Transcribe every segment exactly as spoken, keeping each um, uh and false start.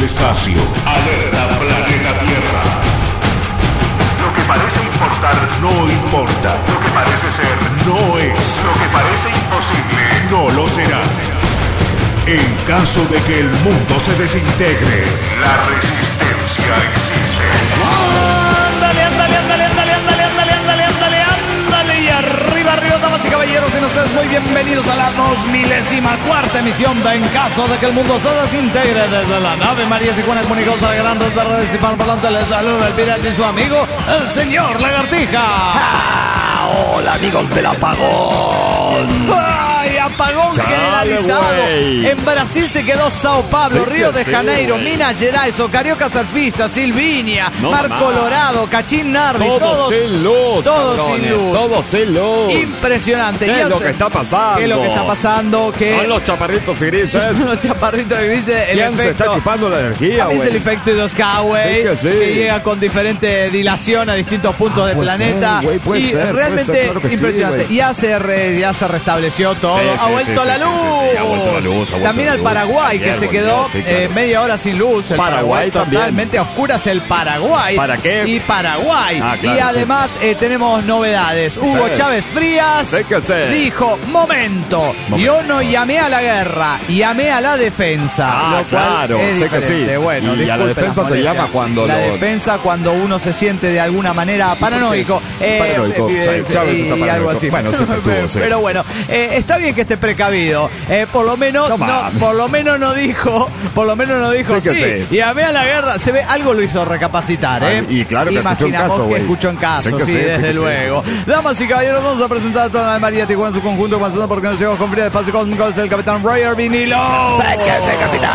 espacio. Alerta planeta Tierra. Lo que parece importar no importa. Lo que parece ser no es. Lo que parece imposible no lo será. En caso de que el mundo se desintegre, la resistencia existe. Ándale, ándale, ándale, ándale, ándale, ándale, ándale, ándale, ándale. Y arriba, arriba, damas y caballeros, y ustedes muy bienvenidos a la dos milésima cuarta emisión de En caso de que el mundo se desintegre, desde la nave María Tijuana, comunicados a la gran red de redes hispanoparlantes. Les saluda el pirata y su amigo, el señor Lagartija. Ah, hola, amigos del apagón. ¡Ay, apagón Chale, generalizado! güey. En Brasil se quedó Sao Paulo, Sí Río que de sí, Janeiro, güey. Minas Gerais, Carioca Surfista, Silvinia, No, Mar mamá. Colorado, Cachín Nardi, Todos, todos, sin luz, todos cabrones, sin luz. todos sin luz. Impresionante. ¿Qué Y es lo hace- que está pasando? ¿Qué es lo que está pasando? ¿Qué? Son los chaparritos grises. Son los chaparritos grises. El ¿Quién se efecto, está chupando la energía, a mí es güey? el efecto dos K, güey, Sí que sí. que llega con diferente dilación a distintos puntos Ah, del puede planeta. ser, güey, puede y ser, puede realmente ser, claro que sí, impresionante. güey. ya, se re- ya se restableció todo. Sí, ha sí, vuelto sí, la sí, luz. sí, sí, ha vuelto la luz, ha vuelto También la al luz. Paraguay, que Ayer se quedó volvió, sí, claro. eh, media hora sin luz. El Paraguay también. totalmente a oscuras el Paraguay. ¿Para qué? Y Paraguay. Ah, claro, y sí. además eh, tenemos novedades. Hugo Sí. Chávez Frías Sí que sí. dijo, momento, yo no llamé a la guerra, llamé a la defensa. Ah, lo cual claro, es sé que diferente. sí. Bueno, Y a la disculpen defensa las se molestias. llama cuando La lo- defensa cuando uno se siente de alguna manera paranoico. Eh, Paranoico, eh, sí, eh, Chávez y está algo paranoico. así. Bueno, siempre estuvo, sí. Pero bueno, eh, está bien que esté precavido. Eh, por lo menos, No no, mames. por lo menos no dijo, por lo menos no dijo, Sí que sí, sí. llamé a la guerra. Se ve, algo lo hizo recapacitar, ¿eh? Ah, y claro que escuchó en Imaginamos caso, que güey. escuchó en caso, Sí sí, que sí, sí desde que sí. luego. Damas y caballeros, vamos a presentar a toda la María Tijuana en su conjunto, pasando porque nos llegamos con fría de espacio cósmico, es el capitán Roger Vinilo. ¡Sáquese, capitán!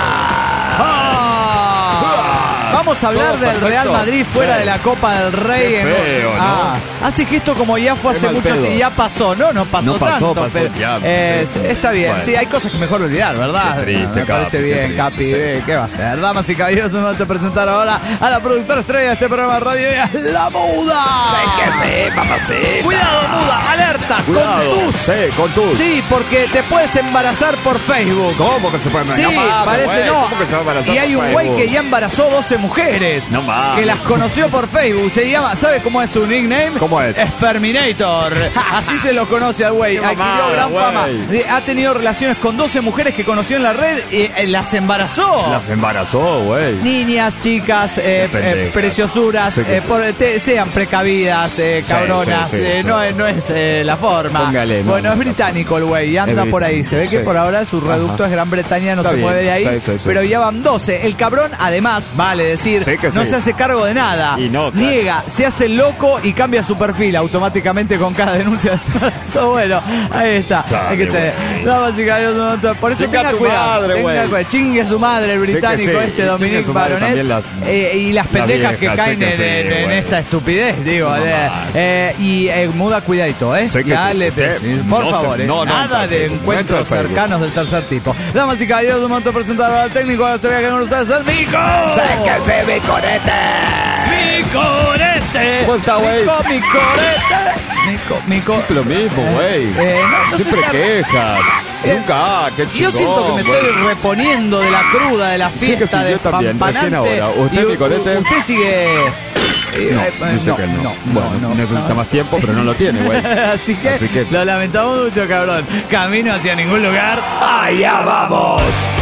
Ah. Vamos a hablar Todo del perfecto. Real Madrid fuera Sí. de la Copa del Rey. Qué en- feo, ¿no? Ah, hace que esto como ya fue Qué hace mal mucho pedo. tiempo, ya pasó, ¿no? No pasó No pasó, tanto, pasó, pero ya, eh, sí. está bien. Bueno. Sí, hay cosas que mejor olvidar, ¿verdad? Qué triste, Me parece Capi, qué bien, triste. Capi. Sí, eh, sí. ¿Qué va a ser? Damas y caballeros, es momento de presentar ahora a la productora estrella de este programa de radio, y a La Muda. ¡Sáquese, mamacita! Cuidado, Muda, alerta, Cuidado. con tus. Sí, con tus. Sí, porque te puedes embarazar por Facebook. ¿Cómo que se puede Sí, mames, parece güey. no. ¿Cómo que se va a embarazar Y hay por un güey Facebook? que ya embarazó doce mujeres. No mames. Que las conoció por Facebook. Se llama, ¿sabe cómo es su nickname? ¿Cómo es? Sperminator. Así se lo conoce al güey. Qué Adquirió mamada, gran güey. fama. De- Ha tenido relaciones con doce mujeres que conoció en la red y eh, las embarazó. Las embarazó, güey. Niñas, chicas, eh, Qué pendejas. eh, preciosuras, Sí que eh, sí. por- te- sean precavidas, eh, cabronas, sí, sí, eh, sí. no, es- no es eh, la forma. Póngale, no, bueno, es no, no. británico el güey, y anda Es por ahí. Se ve que sí. por ahora su reducto Ajá. es Gran Bretaña, no Está se bien, mueve de ahí, sí, sí, sí. pero ya van doce. El cabrón, además, vale decir, Sí que no sí. se hace cargo de nada. Y no, claro. Niega, se hace loco y cambia su perfil automáticamente con cada denuncia de embarazo. Bueno, ahí está. Chale, Hay que tener. güey. Damas y caballeros, no, no, por eso Chinga tenga tu cuidado. madre, tenga güey. cuidado. Chingue su madre, el Sí que británico sí. este, Y chingue Dominic su madre Baronet. también las- Eh, y las pendejas que viejas, sí caen que en, sí, en- en güey. esta estupidez, digo. No eh, más. eh, y eh, Muda, cuidadito, ¿eh? Sí que Ya sí. le- Usted sí, por no se- favor, eh, no, no nada entra al de Facebook, no encuentros entra al Facebook. cercanos del tercer tipo. Damas y caballeros, un momento de presentar al técnico de este viaje con ustedes, el Mico. ¡Sáquese, mi corete! ¡Mi corete! ¿Cómo está, güey? Mico, mi corete. Mico, Mico. Siempre lo mismo, güey. Eh, no, no Siempre sé, quejas. Eh, Nunca, ah, qué chingón, Yo siento que me estoy güey. reponiendo de la cruda, de la Sí que fiesta, sí, yo del también, recién pampanante. ahora. ¿Usted, Y u- Nicolete? Usted sigue... eh, No, eh, dice que no. Bueno, no, necesita no. más tiempo, pero no lo tiene, güey. Así que, Así que- lo lamentamos mucho, cabrón. Camino hacia ningún lugar. ¡Allá vamos!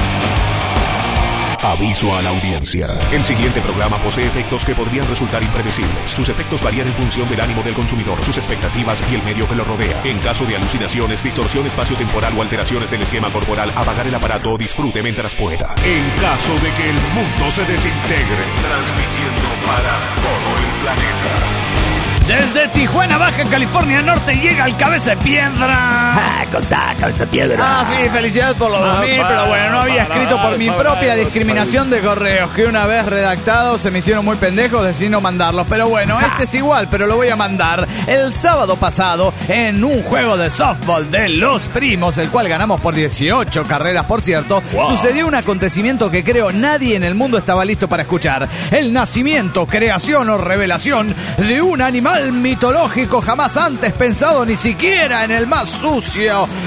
Aviso a la audiencia. El siguiente programa posee efectos que podrían resultar impredecibles. Sus efectos varían en función del ánimo del consumidor, sus expectativas y el medio que lo rodea. En caso de alucinaciones, distorsión espaciotemporal o alteraciones del esquema corporal, apagar el aparato o disfrute mientras pueda. En caso de que el mundo se desintegre, transmitiendo para todo el planeta. Desde Tijuana, Baja California Norte, llega el Cabeza de Piedra. ¡Ah, costa, cabeza piedra! Ah, sí, felicidades por los Ah, dos mil, para, pero bueno, no había para, escrito por mi para, propia para, discriminación de correos, que una vez redactados se me hicieron muy pendejos, decidí no mandarlos. Pero bueno, este es igual, pero lo voy a mandar. El sábado pasado, en un juego de softball de los primos, el cual ganamos por dieciocho carreras, por cierto, Wow. sucedió un acontecimiento que creo nadie en el mundo estaba listo para escuchar. El nacimiento, creación o revelación de un animal mitológico jamás antes pensado ni siquiera en el más sucio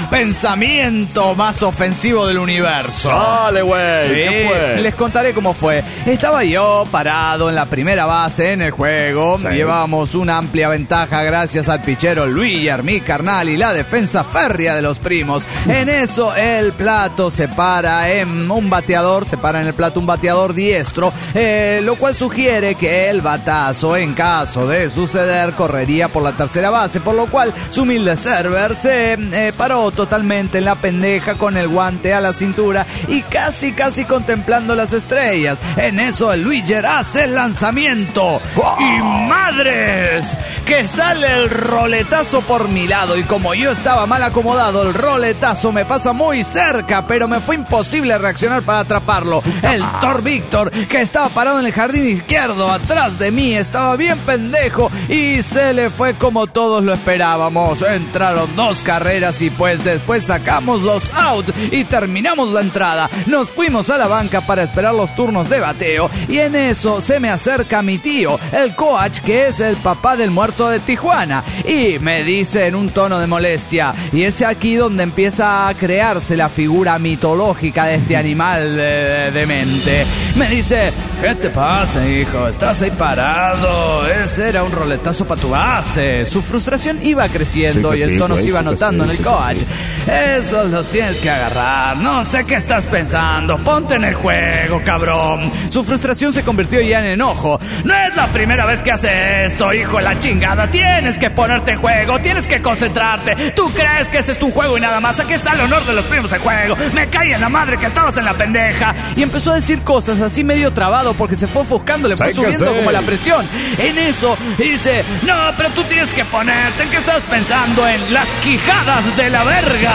pensamiento más ofensivo del universo. Dale, güey. Sí, ¿Qué fue? les contaré cómo fue. Estaba yo parado en la primera base en el juego. Sí. Llevábamos una amplia ventaja gracias al pichero Luis mi carnal y la defensa férrea de los primos. En eso el plato se para en un bateador, se para en el plato un bateador diestro, eh, lo cual sugiere que el batazo, en caso de suceder, correría por la tercera base, por lo cual su humilde server se eh, paró totalmente en la pendeja con el guante a la cintura y casi casi contemplando las estrellas. En eso el Luiger hace el lanzamiento y madres que sale el roletazo por mi lado, y como yo estaba mal acomodado, el roletazo me pasa muy cerca, pero me fue imposible reaccionar para atraparlo. El Thor Víctor, que estaba parado en el jardín izquierdo atrás de mí, estaba bien pendejo y se le fue como todos lo esperábamos. Entraron dos carreras y pues después sacamos los outs y terminamos la entrada. Nos fuimos a la banca para esperar los turnos de bateo y en eso se me acerca mi tío, el coach, que es el papá del muerto de Tijuana, y me dice en un tono de molestia, y es aquí donde empieza a crearse la figura mitológica de este animal de, de mente. Me dice: ¿qué te pasa, hijo? Estás ahí parado. Ese era un roletazo para tu base. Su frustración iba creciendo Sí, y el sí, tono güey, se iba sí, notando sí, en el sí, coach. sí. Esos los tienes que agarrar. No sé qué estás pensando. Ponte en el juego, cabrón. Su frustración se convirtió ya en enojo. No es la primera vez que hace esto, hijo de la chingada. Tienes que ponerte en juego. Tienes que concentrarte. ¿Tú crees que ese es un juego y nada más? Aquí está el honor de los primos en juego. Me cae en la madre que estabas en la pendeja. Y empezó a decir cosas así medio trabado porque se fue ofuscando, le fue Hay que subiendo hacer. como la presión. En eso dice: no, pero tú tienes que ponerte. ¿En qué estás pensando? En las quijadas de la verga.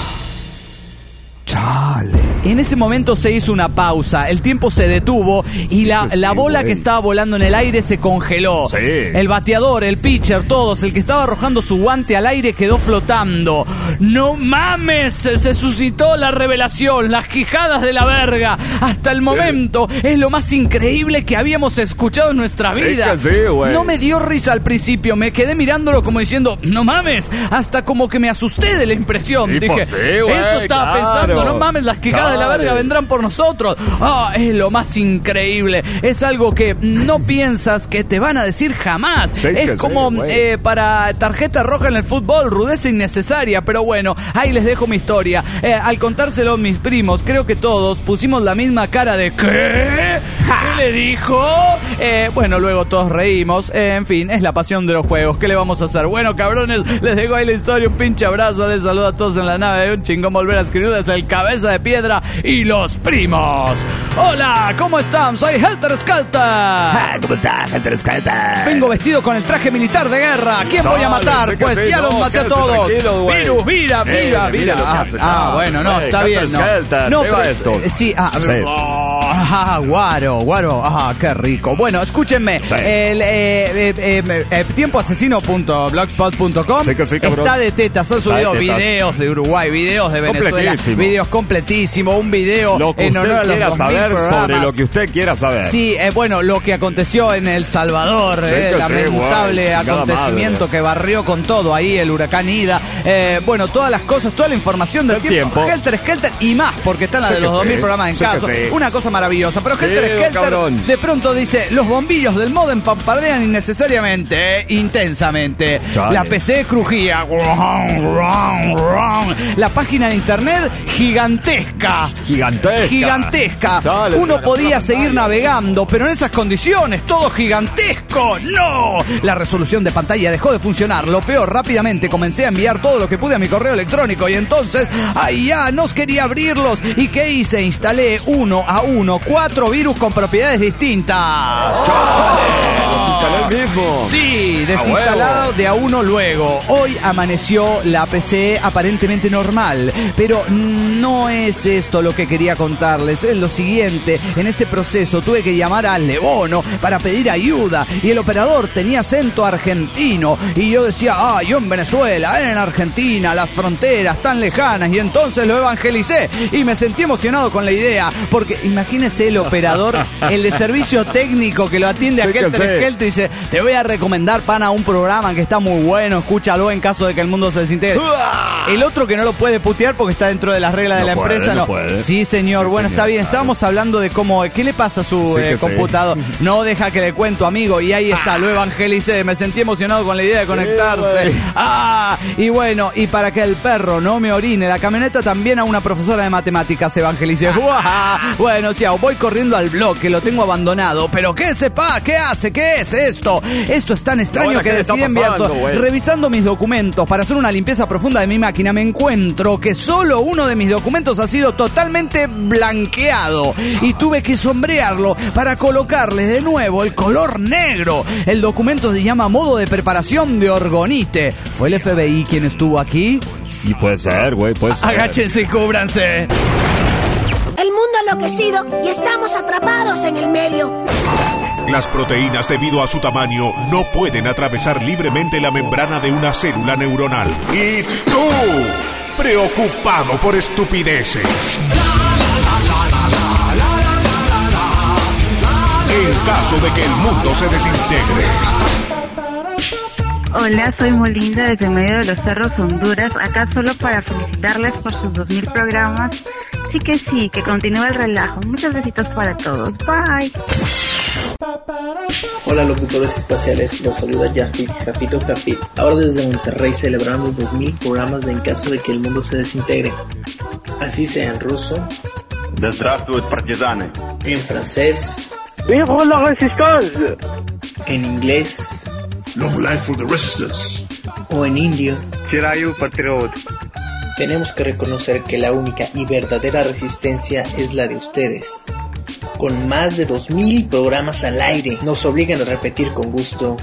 Chale. En ese momento se hizo una pausa, el tiempo se detuvo y la, que la sí, bola güey. que estaba volando en el aire se congeló. Sí. El bateador, el pitcher, todos, el que estaba arrojando su guante al aire quedó flotando. ¡No mames! Se, se suscitó la revelación, las quijadas de la verga. Hasta el momento es lo más increíble que habíamos escuchado en nuestra Sí vida. que sí, güey. No me dio risa al principio, me quedé mirándolo como diciendo: ¡no mames! Hasta como que me asusté de la impresión. Sí, Dije, pues sí, güey, eso estaba claro. pensando, no mames, las quijadas de la Chale. verga vendrán por nosotros. Ah, es lo más increíble. Es algo que no piensas que te van a decir jamás. Sí, que es sí, como güey. eh, para tarjeta roja en el fútbol, rudeza innecesaria. Pero bueno, ahí les dejo mi historia. Eh, al contárselo a mis primos, creo que todos pusimos la misma cara de ¿qué? ¿Qué le dijo? Eh, bueno, luego todos reímos. Eh, en fin, es la pasión de los juegos. ¿Qué le vamos a hacer? Bueno, cabrones, les dejo ahí la historia. Un pinche abrazo. Les saludo a todos en la nave. Un chingón volver a escribirles el Cabeza de Piedra y los primos. Hola, ¿cómo están? Soy Helter Skelter. Ah, ¿cómo está, gente rescata? Vengo vestido con el traje militar de guerra. ¿A quién voy a Dale, matar? sí que Pues sí, ya no, los maté a quédese todos. tranquilo, güey. Virus, mira, Eh, mira, mira mira. lo que Ah, hace, ah, chaval. bueno, no, Eh, está Helter bien, ¿no? Skelter, No, lleva pero, esto. eh, sí, ah, Sí. oh, ah, guaro, guaro, ah, qué rico. Bueno, escúchenme. Sí. El eh, eh, eh, eh, tiempoasesino punto blogspot punto com Sí que sí, cabrón. está de tetas. Han Está subido de tetas. videos de Uruguay, videos de Venezuela, Completísimo. videos completísimos, un video Lo que en honor a usted los quiera dos mil saber programas. sobre lo que usted quiera saber. Sí, eh, bueno, lo que aconteció en El Salvador, Sí eh, que sí, lamentable güey, chingada acontecimiento madre. que barrió con todo ahí el huracán Ida. Eh, bueno, todas las cosas, toda la información del El tiempo. tiempo. Helter Skelter y más, porque está la Sí de que los dos mil sí, programas en sí que caso. sí. Una cosa maravillosa. Pero Sí, Helter Skelter cabrón. de pronto dice: los bombillos del modem pampardean innecesariamente, eh, intensamente. Chale. La P C crujía. La página de internet gigantesca. Gigantesca. Gigantesca. Dale, Uno se la podía pantalla. seguir navegando, pero en esas condiciones, todo gigantesco. ¡No! La resolución de pantalla dejó de funcionar. Lo peor, rápidamente comencé a enviar todo lo que pude a mi correo electrónico y entonces, ¡ay ya! No quería abrirlos. ¿Y qué hice? Instalé uno a uno cuatro virus con propiedades distintas. Instalé el mismo. Sí, desinstalado huevo. de a uno luego. Hoy amaneció la P C aparentemente normal, pero no es esto lo que quería contarles. Es lo siguiente: en este proceso tuve que llamar a Lebono para pedir ayuda y el operador tenía acento argentino y yo decía: ah, yo en Venezuela, él en Argentina, las fronteras tan lejanas, y entonces lo evangelicé y me sentí emocionado con la idea, porque imagínese el operador, el de servicio técnico que lo atiende a Sí que Helter sí. Skelter, dice, te voy a recomendar, pana, un programa que está muy bueno, escúchalo en caso de que el mundo se desintegre. El otro que no lo puede putear porque está dentro de las reglas no de la puede, empresa, no. no. Puede. Sí, señor, sí, bueno, señor, está bien, claro. estábamos hablando de cómo, ¿qué le pasa a su Sí, eh, que computador? sí. No deja que le cuento, amigo, y ahí está, lo evangelicé, me sentí emocionado con la idea de conectarse. Sí, Ah, y bueno, y para que el perro no me orine la camioneta, también a una profesora de matemáticas evangelicé. Bueno, sí, voy corriendo al blog, que lo tengo abandonado, pero ¿qué sepa? ¿Qué hace? ¿Qué es esto? Esto es tan extraño Ahora, que ¿qué le está decidí enviar. pasando, güey? Revisando mis documentos para hacer una limpieza profunda de mi máquina, me encuentro que solo uno de mis documentos ha sido totalmente blanqueado y tuve que sombrearlo para colocarle de nuevo el color negro. El documento se llama Modo de Preparación de Orgonite. ¿Fue el F B I quien estuvo aquí? Y puede ser, güey, puede ser. Agáchense y cúbranse. El mundo ha enloquecido y estamos atrapados en el medio. Las proteínas, debido a su tamaño, no pueden atravesar libremente la membrana de una célula neuronal. Y tú, preocupado por estupideces. En caso de que el mundo se desintegre. Hola, soy Molinda desde medio de los Cerros, Honduras. Acá solo para felicitarles por sus dos mil programas. Sí que sí, que continúe el relajo. Muchos besitos para todos. Bye. Hola locutores espaciales, los saluda Jafit, Jafito Jafit, ahora desde Monterrey celebrando dos mil programas de En caso de que el mundo se desintegre. Así sea en ruso, en francés, ¡Viva la resistencia! en inglés, Long life for the resistance. o en indio. Chirayu Patriot. Tenemos que reconocer que la única y verdadera resistencia es la de ustedes. Con más de dos mil programas al aire, nos obligan a repetir con gusto: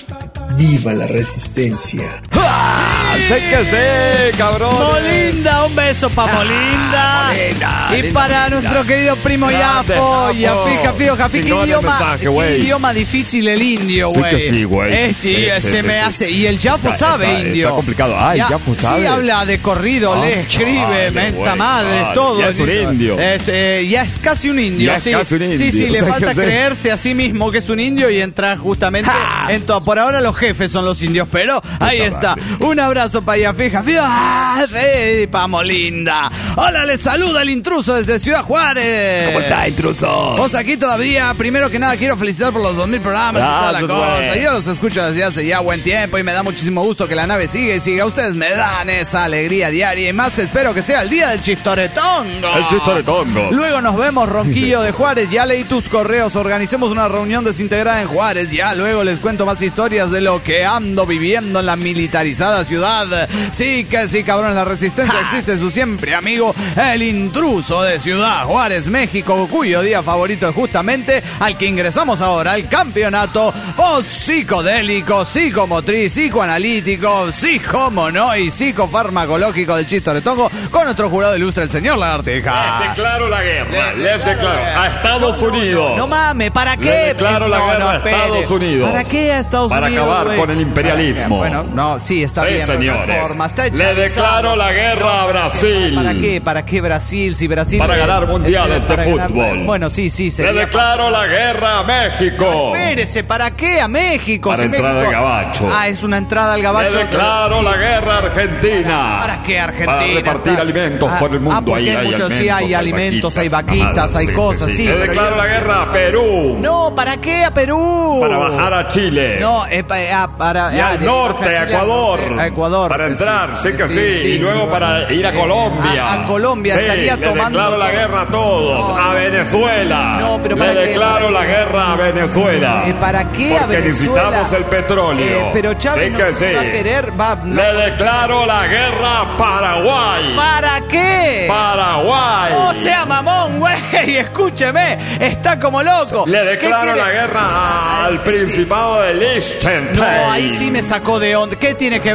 ¡Viva la resistencia! ¡Ah! ¡Sé que sí, cabrón! Molinda, un beso para Molinda. Molinda, Y linda para Molinda. nuestro querido primo Grande, Yafo. Jafo. Yafi, Jafi, Jafi, qué Chingón el idioma, mensaje, qué güey. idioma difícil el indio, Sí güey. que sí, güey. Eh, sí, Sí, sí, se sí, me sí. hace. Y el Yafo Está- sabe está- indio. está complicado. Ay, Ya- Yafo sabe. Sí, habla de corrido, Ah, le escribe, vale, menta güey, madre, vale. todo. Ya es un indio. Es, eh, ya es casi un indio, Ya es sí. casi un indio. Sí, sí, O le sea, falta que sí. creerse a sí mismo que es un indio y entrar justamente en todo. Por ahora los jefes son los indios, pero ahí Puta está. madre. Un abrazo para Yafi, Jafi. ¡Ah, sí, pa' Molinda! Hola, les saluda el intruso desde Ciudad Juárez. ¿Cómo está, intruso? Vos aquí todavía, primero que nada quiero felicitar por los dos mil programas y toda la Gracias, cosa. güey. Yo los escucho desde hace ya buen tiempo y me da muchísimo gusto que la nave siga y siga. Ustedes me dan esa alegría diaria y más espero que sea el día del chistoretongo. El chistoretongo. Luego nos vemos, Ronquillo de Juárez. Ya leí tus correos, organicemos una reunión desintegrada en Juárez. Ya luego les cuento más historias de lo que ando viviendo en la militarizada ciudad. Sí que sí, cabrón, la resistencia existe, su siempre amigo, el intruso de Ciudad Juárez, México, cuyo día favorito es justamente al que ingresamos ahora, al campeonato post-psicodélico, psicomotriz, psicoanalítico, psicomono y psicofarmacológico del chistoretongo con nuestro jurado ilustre, el señor Lagartija. Les declaro la guerra. Les declaro a Estados Unidos. No mames, ¿para qué? Le declaro la No, guerra no, a espere. Estados Unidos. ¿Para qué a Estados Para Unidos? acabar güey? con el imperialismo. Bueno, no, sí, está Sí, bien. pero no hay señores. forma, está Le hechizado. declaro la guerra a Brasil. ¿Para qué? ¿Para qué Brasil? Si Brasil... Para ganar mundiales es- es para de ganar- fútbol. Bueno, sí, sí, Le sería... declaro la guerra a México. Espérese, ¿para qué a México? Para Si entrar México- al gabacho. Ah, es una entrada al gabacho. Le declaro la guerra a Argentina. ¿Para qué Argentina? Para repartir Está- alimentos Ah, por el mundo. ah, porque Ahí hay hay muchos, sí, hay alimentos, hay vaquitas, mamadas, hay sí, cosas, sí, Le pero declaro yo- la guerra a Perú. No, ¿para qué a Perú? Para bajar a Chile. No, eh, pa- eh, ah, para... Y ah, al de- norte, baja a Chile, al Ecuador. norte, a Ecuador. Para Sí, entrar, sí que sí. sí. Y luego para ir a Eh, Colombia. a- a Colombia, Sí, estaría le tomando declaro la todo. guerra a todos. No, a no. Venezuela. No, pero Le ¿para qué? declaro ¿Para la qué? guerra a Venezuela. Eh, ¿Para qué a Porque Venezuela? necesitamos el petróleo. Eh, pero Chávez sí no que se sí. va a querer, va... no. Le declaro la guerra a Paraguay. ¿Para qué? Paraguay. No sea mamón, güey, escúcheme, está como loco. Le ¿Qué declaro quiere? la guerra al Principado de Liechtenstein. No, ahí sí me sacó de onda. ¿Qué tiene que ver el Le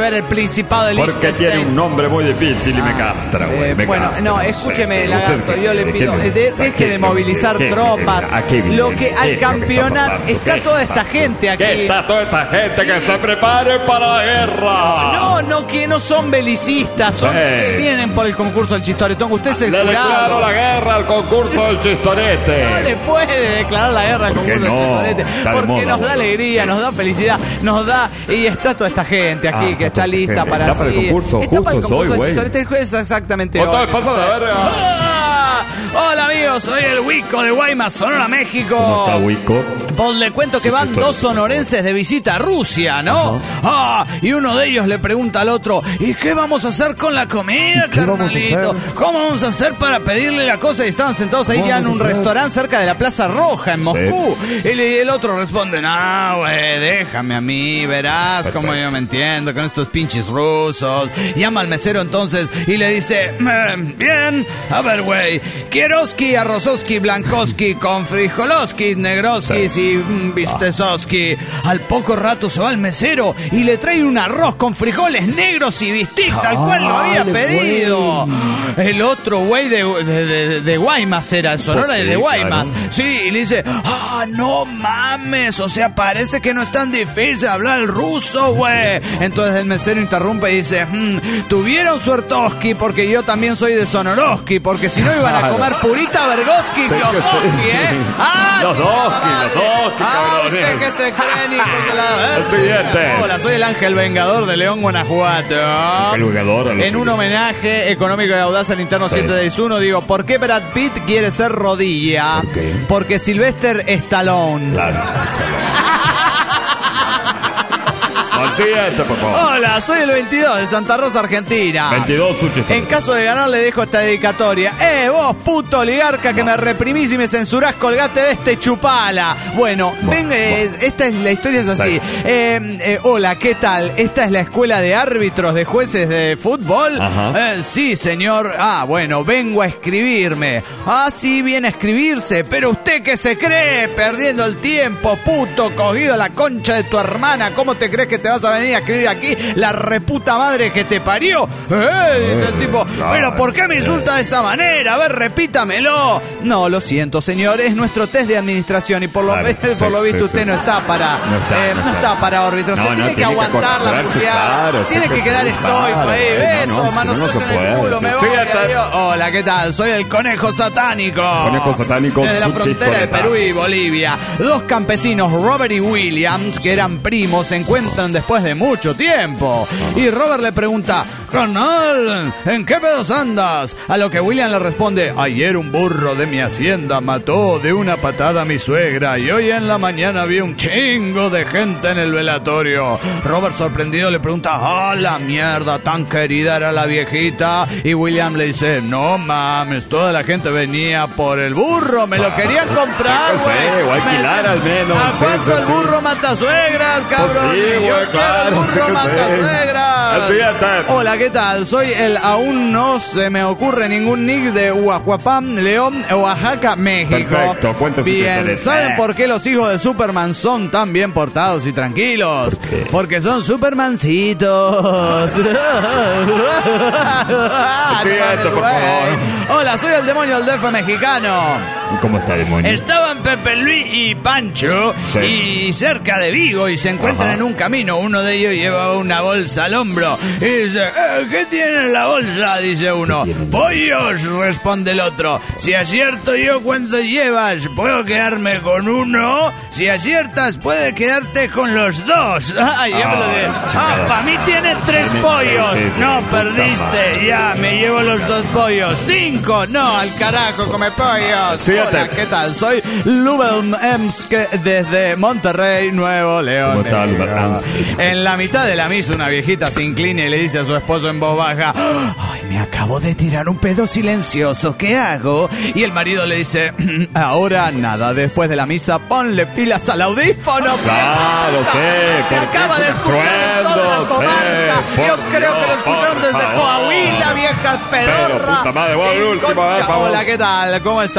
Principado de Porque Liechtenstein. tiene un nombre muy difícil y me castra, güey. Eh, me bueno, castra. no, escúcheme, Sí, sí. lagarto, ¿Usted qué yo le quiere? pido, ¿Qué de- viene? deje ¿Qué de viene? movilizar ¿Qué tropas. viene? ¿A qué viene? Lo que ¿Qué al es lo que campeonar está pasando? está ¿Qué toda está esta gente aquí. ¿Qué está toda esta gente que se prepare para la guerra? No, no, que no son belicistas, son Sí. que vienen por el concurso del chistoretón. Usted es el Le declaro jurado. la guerra al concurso del chistorete. No le puede declarar la guerra al ¿Por qué concurso del no? chistorete. Está de Porque moda, nos da boludo. alegría, Sí. nos da felicidad, nos da. Y está toda esta gente aquí Ah, que está está toda esta lista gente. para Está para el seguir. concurso, Está para el justo concurso hoy, del güey. chistorete, es exactamente Otra hoy. vez pasa la verga. ¡Ah! Hola amigos, soy el Wico de Guaymas, Sonora, México. ¿Cómo está, Wico? Pues le cuento que van dos sonorenses de visita a Rusia, ¿no? Ah, y uno de ellos le pregunta al otro, ¿y qué vamos a hacer con la comida, ¿Qué vamos a carnalito? hacer? ¿Cómo vamos a hacer para pedirle la cosa? Y estaban sentados ahí ¿Cómo ya en vamos un a hacer? restaurante cerca de la Plaza Roja en Moscú. Y le- el otro responde, no, güey, déjame a mí, verás Perfecto. cómo yo me entiendo con estos pinches rusos. Llama al mesero entonces y le dice, "Mm, bien, a ver, güey, Kieroski, Arrozoski, Blankowski, con Frijoloski, Negroski y mm, Vistezoski". Al poco rato se va el mesero y le trae un arroz con frijoles negros y bistec, tal cual lo había Dale, pedido. El otro güey de, de, de- de Guaymas era, el Sonora Pues sí, de Guaymas. claro. Sí, y le dice, ah, no mames, o sea, parece que no es tan difícil hablar el ruso, güey. Entonces el mesero interrumpe y dice, "Mm, tuvieron suertoski porque yo también soy de Sonoroski, porque si no iban a Claro. comer purita Vergoski y Sí, que Kloposki, sí. ¿eh? Ah, Los chica doski, madre. los doski, Ah, cabrones. usted que se creen, hijos de la... El siguiente. Hola, soy el Ángel Vengador de León, Guanajuato. El Vengador, a lo En un suyo. homenaje económico y audaz al interno Sí. siete seis uno, digo, ¿por qué Brad Pitt quiere ser rodilla? ¿Por qué? Porque Sylvester Stallone. Claro. Al siguiente, por favor. Hola, soy el veintidós de Santa Rosa, Argentina. veintidós, un chiste. En caso de ganar le dejo esta dedicatoria. Eh, vos, puto oligarca que me reprimís y me censurás, colgate de este chupala. Bueno, ven, eh, esta es la historia es así. Sí. Eh, eh, hola, ¿qué tal? ¿Esta es la escuela de árbitros de jueces de fútbol? Ajá. Eh, sí, señor. Ah, bueno, vengo a escribirme. Ah, sí, viene a escribirse. Pero usted que se cree, perdiendo el tiempo, puto, cogido a la concha de tu hermana. ¿Cómo te crees que te vas a venir a escribir aquí? La reputa madre que te parió. Eh, dice el tipo. claro. Pero ¿por qué me insulta de esa manera? A ver, repítamelo. No, lo siento, señor. Es nuestro test de administración y por lo, Claro, por sí, lo visto sí, usted sí, no sí. está para No está, eh, no no está. está para árbitro. No, Se no, tiene que tiene que aguantar la controlarse, puteada. claro, sí Tiene que que sí, quedar claro, estoico ahí. bueno, Beso, no, si mano no, no suelta se en el puede, culo, sí. me Sí, voy, está- adiós. Hola, ¿qué tal? Soy el conejo satánico. Conejo satánico, Desde la su frontera de chistoreta. Perú y Bolivia. Dos campesinos, Robert y Williams, que eran primos, se encuentran después de mucho tiempo. Y Robert le pregunta, carnal, ¿en qué pedos andas? A lo que William le responde, ayer un burro de mi hacienda mató de una patada a mi suegra y hoy en la mañana vi un chingo de gente en el velatorio. Robert sorprendido le pregunta, ah, la mierda, tan querida era la viejita. Y William le dice, no mames, toda la gente venía por el burro, me lo querían comprar, Sí, güey. sí, o alquilar Me- al menos, ¿A sí, cuánto sí, el sí. burro mata suegras, cabrón? Pues sí, Yo güey, quiero claro, el sí burro que mata sí. suegras. Al siguiente. Hola, ¿qué tal? Soy el aún no se me ocurre ningún nick de Huajuapam, León, Oaxaca, México. Perfecto, cuenta su Bien, chistorete. ¿saben por qué los hijos de Superman son tan bien portados y tranquilos? ¿Por qué? Porque son Supermancitos. Siguiente, por favor. Hola, soy el demonio del D F mexicano. ¿Cómo está, demonio? Estaban Pepe Luis y Pancho Sí. y cerca de Vigo y se encuentran Ajá. en un camino. Uno de ellos llevaba una bolsa al hombro y dice, "Eh, ¿qué tiene en la bolsa?" Dice uno. "Pollos", responde el otro. "Si acierto yo cuántos llevas, puedo quedarme con uno. Si aciertas, puedes quedarte con los dos." Ay, ya me lo dije. Ah, Ah, chingada. para mí tiene tres Tiene- pollos. sí, sí, sí. No, Puta perdiste. madre. Ya, me llevo los dos pollos. Cinco. No, al carajo, come pollos. Siete. Hola, ¿qué tal? Soy Lubel Emsk desde Monterrey, Nuevo León. ¿Cómo está, Lubel Emsk? En la mitad de la misa una viejita se inclina y le dice a su esposo en voz baja, "Ay, me acabo de tirar un pedo silencioso, ¿qué hago?" Y el marido le dice, "Ahora nada, después de la misa ponle pilas al audífono." Claro, sí, Se porque acaba es de un escuchar en toda la estruendo, comarca. sí, Yo por creo que lo Dios, escucharon por desde favor. Coahuila, vieja pedorra. Pero, puta madre, voy a ver En última Concha. vez, vamos. Hola, ¿qué tal? ¿Cómo están? Soy Soy el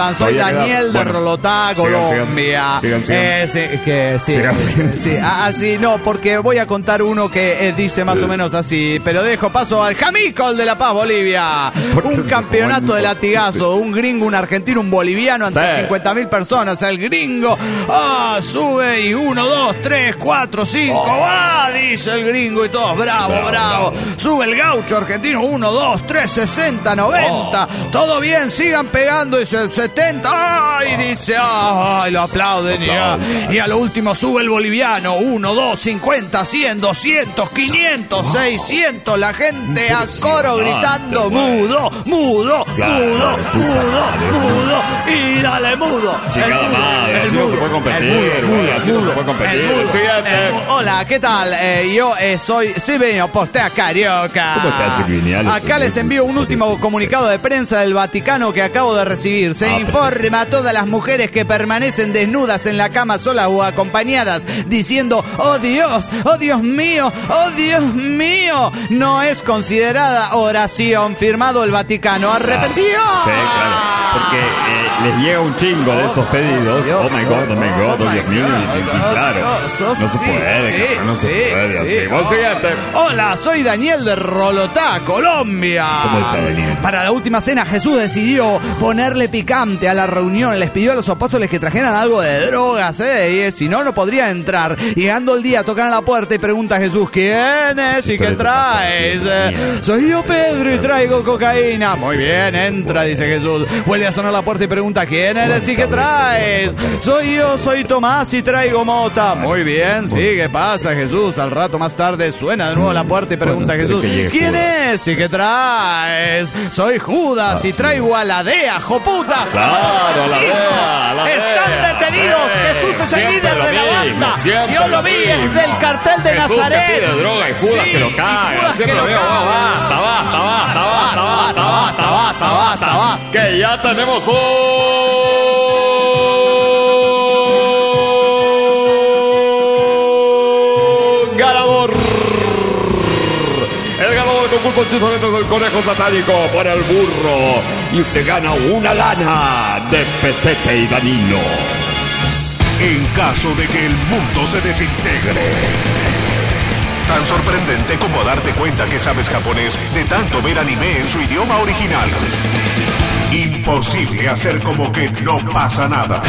Daniel de Rolotá, Colombia. Sigan, sigan. Eh, sí, que sí. Sigan, sigan. Sí, ah, sí, no, porque voy a contar uno que eh, dice más o menos así, pero dejo paso al Jamicol de La Paz, Bolivia. Un campeonato de latigazo, un gringo, un argentino, un boliviano ante Sí. cincuenta mil personas. El gringo, ah, sube y uno, dos, tres, cuatro, cinco, Oh. va, dice el gringo y todos, bravo, bravo. Bravo, Sube el gaucho argentino, uno, dos, tres, sesenta, noventa, Oh. todo bien, sigan pegando, dice el setenta, ay, dice, ay, lo aplauden, y, a, y a lo último sube el boliviano, uno, dos, cincuenta, cien, doscientos, quinientos, seiscientos, la gente a coro gritando, mudo, mudo, Claro, mudo, puta mudo, madre. mudo, y dale mudo. Chingada El mudo, madre, el así no mudo, se puede competir, el mudo, güey, mudo, así no se mudo, puede competir. el mudo, Siguiente. el mudo. Hola, ¿qué tal? Eh, yo eh, soy Silvio Postea Carioca. ¿Cómo estás, Silvinial? Acá les envío un último comunicado de prensa del Vaticano que acabo de recibir. Se Ah, informa a todas las mujeres que permanecen desnudas en la cama solas o acompañadas, diciendo, oh Dios, oh Dios mío, oh Dios mío. No es considerada oración. Firmado el Vaticano. ¿Arrepentido? Sí, claro. Porque eh, les llega un chingo de esos pedidos. Dios, oh my God, oh my God, oh Dios mío. Y, y claro, Dios, no se sí, puede, sí, cabrón, no se sí, puede. sí. Así. Vamos siguiente. Hola, soy Daniel de Rolotá, Colombia. ¿Cómo está, Daniel? Para la última cena, Jesús decidió ponerle picante a la reunión. Les pidió a los apóstoles que trajeran algo de drogas, ¿eh? Y si no, no podría entrar. Llegando el día, tocan a la puerta y pregunta a Jesús, ¿quién es y qué traes? Eh, Soy yo, Pedro, y traigo cocaína. Muy bien, entra, dice Jesús. Vuelve a sonar la puerta y pregunta, ¿quién eres y qué traes? Soy yo, soy Tomás y traigo mota. Muy bien, sí, ¿qué pasa, Jesús? Al rato más tarde suena de nuevo la puerta y pregunta a Bueno, Jesús, pero que llegue ¿quién Judas. es y qué traes? Soy Judas y traigo a la DEA, joputa. Claro, a la DEA, a la Están DEA. detenidos. Sí, Jesús es el siempre líder lo de la mismo, banda. siempre Yo lo lo vi, mismo. es del cartel de Jesús Nazaret. que pide droga y Judas Sí, que lo y caga. Judas Siempre que lo lo digo, caga. basta, basta, basta, basta, basta, basta, basta, basta, basta. Que ya tenemos un ganador. El ganador del concurso Chisonitos del Conejo Satánico por el burro. Y se gana una lana de Petete y Danilo. En caso de que el mundo se desintegre. Tan sorprendente como darte cuenta que sabes japonés de tanto ver anime en su idioma original. Imposible hacer como que no pasa nada.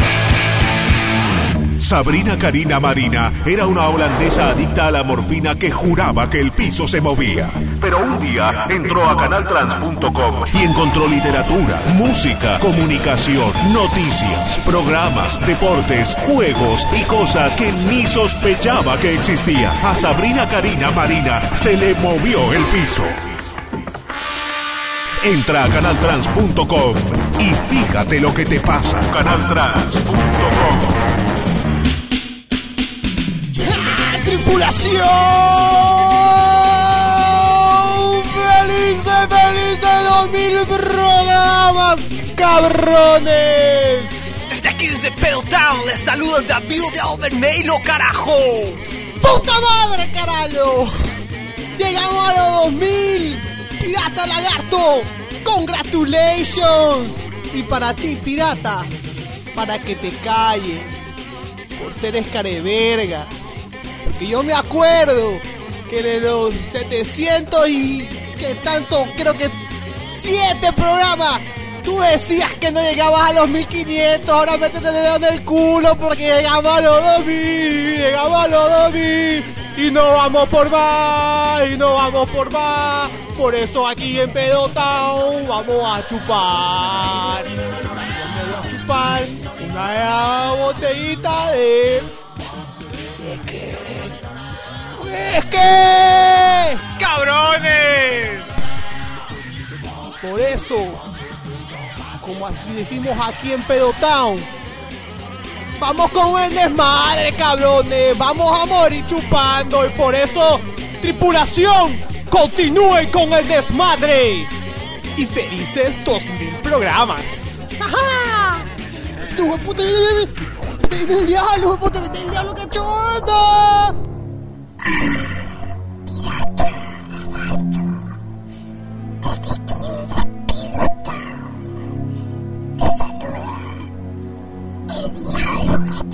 Sabrina Karina Marina era una holandesa adicta a la morfina que juraba que el piso se movía. Pero un día entró a canal trans punto com y encontró literatura, música, comunicación, noticias, programas, deportes, juegos y cosas que ni sospechaba que existían. A Sabrina Karina Marina se le movió el piso. Entra a canal trans punto com y fíjate lo que te pasa. canal trans punto com. ¡Tripulación! ¡Felices, felices dos mil programas, cabrones! Desde aquí, desde Pedotao, les saluda David de Alvermeilo, carajo. ¡Puta madre, carajo! Llegamos a los dos mil, Pirata Lagarto. ¡Congratulations! Y para ti, pirata, para que te calles, por ser escareverga. Porque yo me acuerdo que de los setecientos y que tanto, creo que siete programas, tú decías que no llegabas a los mil quinientos, ahora métete el dedo en el culo porque llegamos a los dos mil, llegamos a los dos mil y no vamos por más, y no vamos por más. Por eso aquí en Pedotao vamos a chupar, vamos a chupar una botellita de... ¡Es que! ¡Cabrones! Por eso, como así decimos aquí en Pedotown, vamos con el desmadre, cabrones. Vamos a morir chupando y por eso, tripulación, continúen con el desmadre. Y felices dos mil programas. ¡Ajá! ¡Tu puta del diablo, puta del diablo, cachondo! Desde aquí, desde Pedotao, les saluda Daniel de Rolotá, Colombia. Y se gana una lana de Petete y Danilo.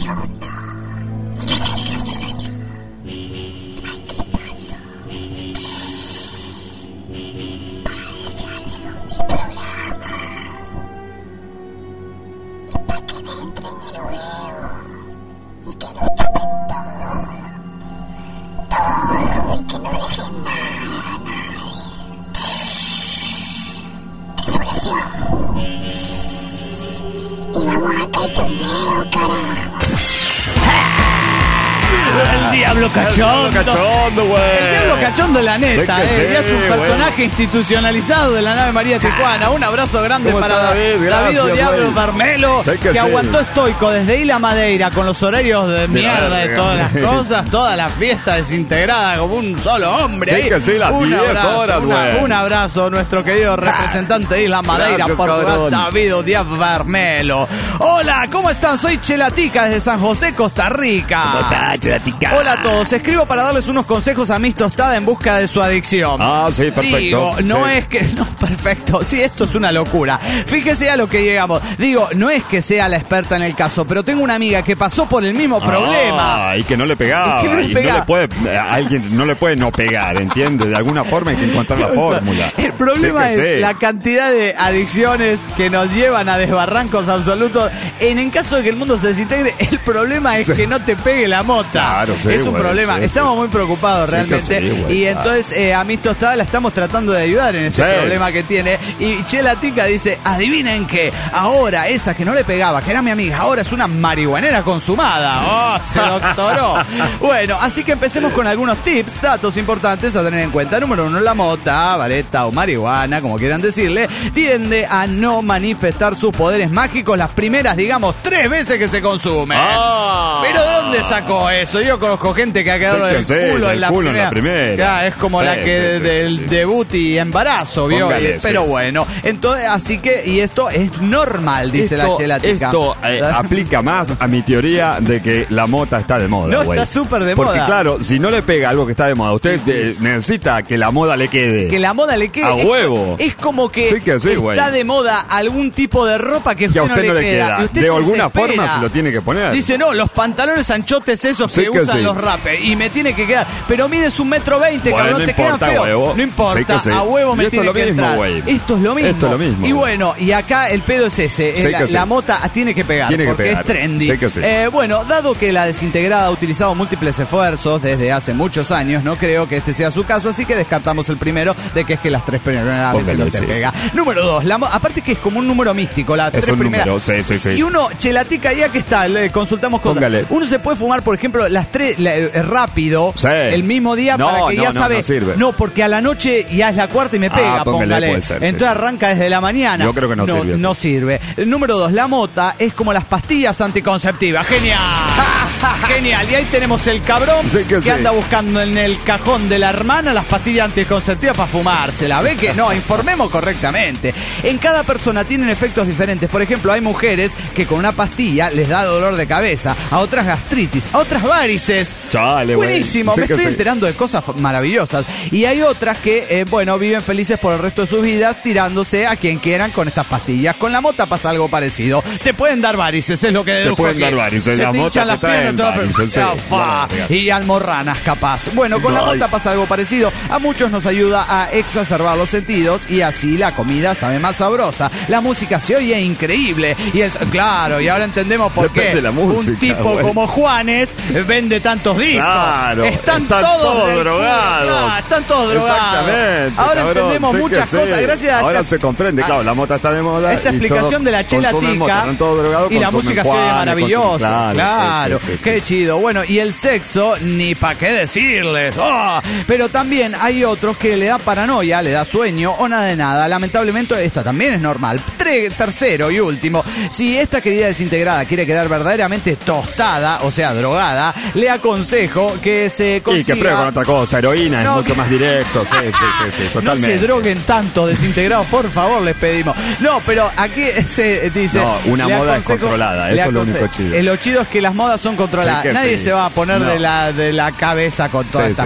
El diablo cachondo. El diablo cachondo, güey. El diablo cachondo, la neta, Sí que eh. sí, Ya es un personaje bueno. institucionalizado de la nave María Tijuana. Un abrazo grande ¿Cómo para está, David? David Gracias, Diablo güey. Barmelo, Sí que, que sí. aguantó estoico desde Isla Madeira con los horarios de mierda de verga. todas las cosas, toda la fiesta desintegrada como un solo hombre. Sí ahí. que sí, las Un diez abrazo, horas, una- güey. Un abrazo a nuestro querido representante de Isla Madeira, Gracias, Portugal, cabrón. David Diablo Barmelo. Hola, ¿cómo están? Soy Chelatica desde San José, Costa Rica. ¿Cómo está, Chelatica? Hola a todos, escribo para darles unos consejos a Miss Tostada en busca de su adicción. Ah, sí, perfecto. Digo, no Sí. es que... No, perfecto, sí, esto es una locura. Fíjese a lo que llegamos. Digo, no es que sea la experta en el caso, pero tengo una amiga que pasó por el mismo problema. Ah, y que no le pegaba. Y que no le y pegaba. no le puede, a alguien no le puede no pegar, ¿entiende? De alguna forma hay que encontrar la fórmula. El problema Sí que es sí. la cantidad de adicciones que nos llevan a desbarrancos absolutos. En el caso de que el mundo se desintegre, el problema es Sí. que no te pegue la mota. Claro, sí, es un güey, problema. sí, Estamos sí. muy preocupados Sí que realmente. sí, güey, y claro. entonces eh, a Miss Tostada la estamos tratando de ayudar en este Sí. problema que tiene. Y Chela Tica dice, adivinen que ahora esa que no le pegaba, que era mi amiga, ahora es una marihuanera consumada. ¡Oh, se doctoró! Bueno, así que empecemos con algunos tips, datos importantes a tener en cuenta. Número uno, la mota, vareta o marihuana, como quieran decirle, tiende a no manifestar sus poderes mágicos las primeras, digamos, tres veces que se consume. Ah. ¿Pero de dónde sacó eso? Yo conozco gente que ha quedado Sí, del que sí, culo, del en la, culo en primera. la primera. Ya, es como Sí, la que sí, sí, del sí. debut y embarazo, ¿vio? Póngale, Y- Pero sí. bueno, entonces, así que, y esto es normal, dice esto, la Chela Tica. Esto eh, aplica más a mi teoría de que la mota está de moda, No, güey. está súper de Porque moda. claro, si no le pega algo que está de moda, usted eh, necesita que la moda le quede. Que la moda le quede. A Es- huevo. Es, como que, Sí que sí, está güey. de moda algún tipo de ropa que, Que a usted no, no le le queda. queda. Y usted De se alguna desespera. forma se lo tiene que poner. Dice, no, los pantalones anchotes esos Sí que, que usan sí. los rapes. Y me tiene que quedar. Pero mides un metro veinte, Bueno, cabrón, no te quedan importa, feos. huevo. No importa, Sí que sí. a huevo Y me esto tiene es lo que mismo, entrar. güey. Esto es lo mismo. Esto es lo mismo, Y güey. bueno, y acá el pedo es ese. Sí la, que sí. la mota tiene que pegar. Tiene que porque pegar. es trendy. Sí que sí. Eh, bueno, dado que la desintegrada ha utilizado múltiples esfuerzos desde hace muchos años, no creo que este sea su caso, así que descartamos el primero de que es que las tres primeras veces Póngale, no te sí, pega. Número dos, la mo- aparte que es como un número místico, las Es tres un primeras. número, sí, sí, sí. Y uno, Chelatica, ya que está, le consultamos cosas. Póngale. Uno se puede fumar, por ejemplo, las tres la- eh, rápido, Sí. el mismo día No, para que no, ya no, sabe. no sirve. No, porque a la noche ya es la cuarta y me pega, Ah, póngale, póngale. puede ser, sí, Entonces sí. arranca desde la mañana. Yo creo que no sirve, No sí. sirve. El número dos, la mota es como las pastillas anticonceptivas. ¡Genial! Genial. Y ahí tenemos el cabrón Sí que sí. anda buscando en el cajón de la hermana las pastillas anticonceptivas para fumársela. ¿Ve que no? Informemos correctamente. En cada persona tienen efectos diferentes. Por ejemplo, hay mujeres que con una pastilla les da dolor de cabeza, a otras gastritis, a otras varices. Chale, güey. Buenísimo, Sí me que estoy sí. enterando de cosas f- maravillosas. Y hay otras que, eh, bueno, viven felices por el resto de sus vidas tirándose a quien quieran con estas pastillas. Con la mota pasa algo parecido. Te pueden dar varices, es lo que Te deduzco pueden aquí. dar varices, Se las te motas hinchan te las piernas, traen toda- varices, sí. Ah, fa. Claro, Y almorranas, capaz. Bueno, con la Ay. mota pasa algo parecido. A muchos nos ayuda a exacerbar los sentidos y así la comida sabe más sabrosa. La música se oye increíble. Y es, claro, y ahora entendemos por Depende qué de la música, un tipo güey. como Juanes vende tantos discos. Claro, están, están todos, todos del culo, drogados. claro, están todos drogados. Exactamente. Ahora cabrón, entendemos sí que muchas sí. cosas gracias a Ahora esta- se comprende, claro, la mota está de moda. esta y explicación todos de la Chela consumen mota, Tica están todos drogados, y la consumen música se oye Juanes, maravillosa. consumen- Claro, sí, sí, sí, qué sí. chido. Bueno, y el sexo, ni para qué decirles. ¡Oh! Pero también hay otros que le da paranoia, le da sueño o nada de nada. Lamentablemente, esto también es normal. Tre- tercero y último, si esta querida desintegrada quiere quedar verdaderamente tostada, o sea, drogada, le aconsejo que se Y consiga... que pruebe con otra cosa, heroína, No, es mucho que- más directo, sí, sí, sí, sí, No totalmente. se droguen tanto desintegrados, por favor, les pedimos. No, pero aquí se dice... No, una le moda es aconsejo- controlada, le eso es lo aconse- único chido. eh, Lo chido es que las modas son controladas. Sí que Nadie sí. se va a poner No. de la de la cabeza con todas Sí, estas sí, cosas. sí.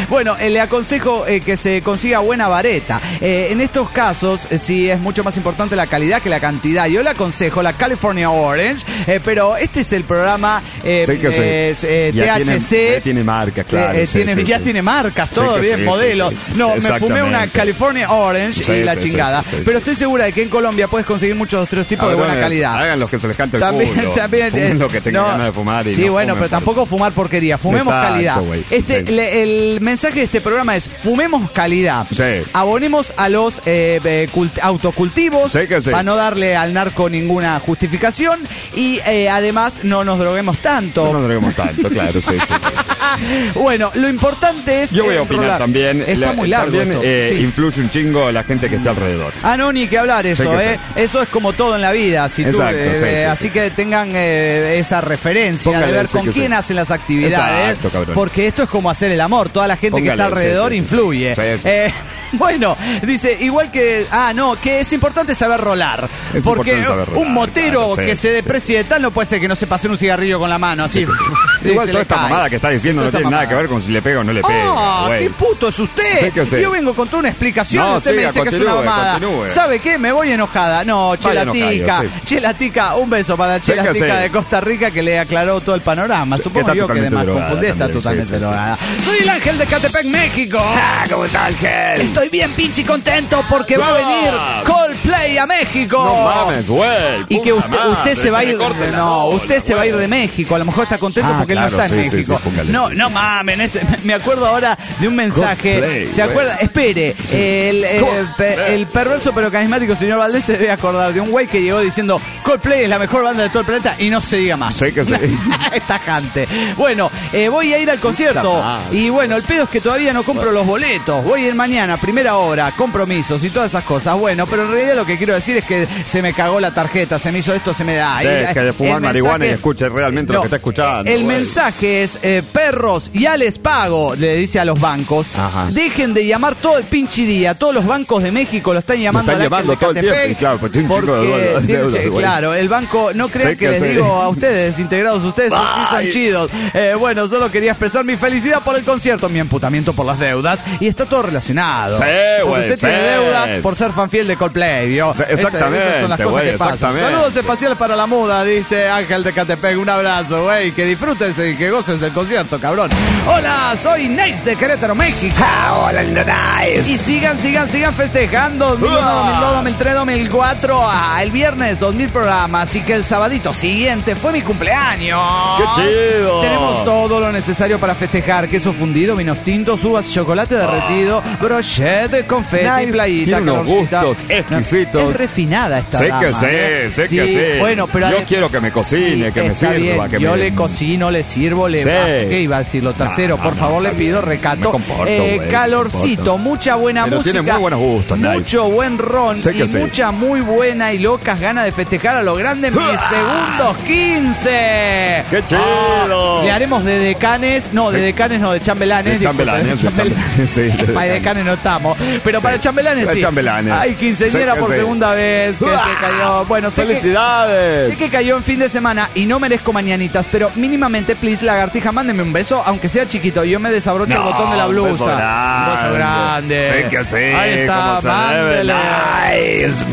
Bueno, eh, le aconsejo eh, que se consiga buena vareta. Eh, en estos casos, eh, sí es mucho más importante la calidad que la cantidad. Yo le aconsejo la California Orange, eh, pero este es el programa eh, sí que sí. eh, eh, ya T H C. Tiene, ya tiene marcas, claro. Eh, sí, tiene, sí, ya sí. tiene marcas, todo sí bien, sí, modelos. Sí, sí. No, me fumé una California Orange sí, y la sí, chingada. sí, sí, sí. Pero estoy segura de que en Colombia puedes conseguir muchos otros tipos Ahora, de buena calidad. Hagan los que se les cante el También, culo. también, Fumen eh, lo que tengan no, ganas de fumar. Y sí, no bueno, fumen pero por- tampoco fumar porquería. Fumemos Exacto, calidad. güey. Este, Sí. le- el mensaje de este programa es: fumemos calidad. Sí. Abonemos a los eh, eh, cult- autocultivos Sí que sí. para no darle al narco ninguna justificación y eh, además no nos droguemos tanto. No nos droguemos tanto, claro, sí, sí. Bueno, lo importante es. Yo voy a eh, opinar rolar. también. Está la- muy largo. También esto. eh, Sí. influye un chingo la gente que está alrededor. Ah, no, ni que hablar eso, Sí que ¿eh? Eso es como todo en la vida. Si tú, Exacto, eh, sí, sí, eh, sí. así que tengan eh, esa referencia Póngale, de ver sí con que quién sí. hacen las actividades. Exacto, cabrón. Porque esto es como hacer el amor. Toda la gente Póngale, que está alrededor sí, sí, sí, influye. sí. Sí, sí. Eh, bueno, dice, igual que. Ah, no, que es importante saber rolar. Es porque importante saber rolar, un motero claro, sí, que se deprecie de tal no puede ser que no se pase un cigarrillo con la mano, así. y Igual se toda le esta cae. mamada que está diciendo Toda no esta tiene nada mamada. que ver con si le pega o no le pega. ¡Ah, güey. qué puto es usted! Sí que sí. Yo vengo con toda una explicación No, y usted me siga, dice que es continúe, una mamada. continúe. ¿Sabe qué? Me voy enojada. No, Vaya Chelatica. enojado, sí. Chelatica, un beso para Sí que Chelatica sí. de Costa Rica que le aclaró todo el panorama. Supongo está yo que de totalmente más drogada confundida está también, totalmente sí, sí, sí. drogada. Soy el Ángel de Catepec, México. Ah, ¿cómo está, Ángel? Estoy bien pinche contento porque va a venir Coldplay a México. No mames, güey. Y que puta usted, madre, usted se va a que me ir, corten la no, bola, usted se va a ir güey. de México. A lo mejor está contento Ah, porque él claro, no está en sí, sí, México. sí, póngale, no, sí, no sí. mamen, ese- me acuerdo ahora de un mensaje. Coldplay, ¿Se güey. acuerda? Espere, Sí. el, eh, Coldplay. pe- el perverso pero carismático señor Valdés se debe acordar de un güey que llegó diciendo Coldplay es la mejor banda de todo el planeta y no se diga más. Sí que sí. Es tajante. Bueno, eh, voy a ir al concierto madre. y bueno, el pedo es que todavía no compro los boletos. Voy a ir mañana, primera hora, compromisos y todas esas cosas. Bueno, pero en realidad lo que quiero decir es que se me cagó la tarjeta, se me hizo esto, se me da. Y, Deje de eh, fumar el marihuana mensaje- y escuche realmente lo No, que está escuchando. El güey. mensaje es, eh, perros, ya les pago, le dice a los bancos. Ajá. Dejen de llamar todo el pinche día. Todos los bancos de México lo están llamando. están al Ángel llamando de todo el Catepec tiempo, y claro, pues tiene un chingo de porque deudas, tiene un deudas, chi- güey. Claro, el banco, no crean Sé que que les sí. digo a ustedes, desintegrados, ustedes sí son Ay. chidos. Eh, bueno, solo quería expresar mi felicidad por el concierto, mi emputamiento por las deudas, y está todo relacionado. Sí, Porque güey, usted tiene sí. deudas por ser fan fiel de Coldplay, ¿vio? Sí, exactamente, Esas, esas son las cosas güey, que pasan. exactamente. Saludos espaciales para la muda, dice Ángel de Catepec. Un abrazo, güey. Que disfrutes y que goces del concierto, cabrón. Hola, soy Nice de Querétaro, México. Hola, linda Nice. Y sigan, sigan, sigan festejando dos mil uno, dos mil dos, dos mil tres, dos mil cuatro. Ah, el viernes dos mil programas y que el sabadito siguiente fue mi cumpleaños. ¡Qué chido! Tenemos todo lo necesario para festejar. Queso fundido, vinos tintos, uvas, chocolate derretido, brochette, confeti, Nice. playita, Tiene unos calorcita. gustos exquisitos. Es refinada esta Sé dama, que sí, ¿eh? sé que sí. Bueno, pero Yo ade- quiero que me cocine, que me está sirva, bien. que Yo me- le cocino, le sirvo, le Sí. ah, ¿qué iba a decir? Lo tercero, No, por no, favor, está le pido bien. recato. Me comporto, Eh, güey, me calorcito, comporto. mucha buena Pero música. tiene muy buenos gustos, Nice. Mucho buen ron Sé y que sí. mucha muy buena y locas ganas de festejar a lo grande mis segundos quince. ¡Qué chido! Ah, le haremos de decanes, no, de Sí. decanes, no, de chambelanes. De chambelanes, disculpa, de chambelanes, sí, de Para decanes no estamos, pero para Sí. chambelanes De sí. chambelanes. Ay, quinceañera Sé que por sí. segunda vez que se cayó. Bueno, sé que, ¡Felicidades! sé que cayó en fin de semana y no merezco mañanitas, pero mínimamente, please, lagartija, mándeme un beso, aunque sea chiquito. Yo me desabrocho el No, botón de la un blusa. beso grande. Un beso grande. Sé que sí, Ahí está, como se debe. mándele. Nice.